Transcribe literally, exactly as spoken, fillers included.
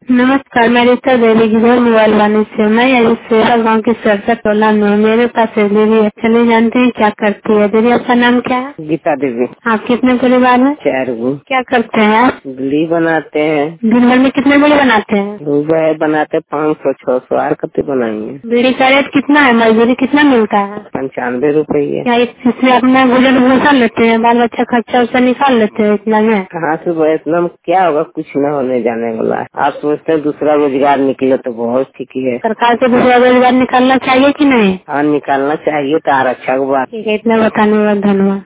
नमस्कार, मैं रीता देवी गिरोह मोबाइल वाले से। मैं यही सेवा गाँव की सरसा टोला में, मेरे पास एक दीदी है। चलिए जानते हैं क्या करती है। दीदी आपका नाम क्या है? गीता देवी। आप कितने परिवार में? चार गो। क्या करते हैं आप? बिल्ली बनाते हैं। दिन भर में कितने बड़ी बनाते हैं? सुबह बनाते पाँच सौ छह सौ आर कते बनाएंगे। बीड़ी का रेट कितना है? मजदूरी कितना मिलता है? पंचानवे रुपये। क्या इसमें अपना गुजर भूसा लेते हैं? बाल बच्चा खर्चा उर्चा निकाल लेते हैं इतना में? कहाँ से वो इतना में क्या होगा, कुछ न होने जाने वाला है। आप सोचते हैं दूसरा रोजगार निकले तो बहुत ठीक है। सरकार से दूसरा रोजगार निकालना चाहिए कि नहीं? हाँ, निकालना चाहिए तो और अच्छा हुआ। ठीक है, इतना बताने का धन्यवाद।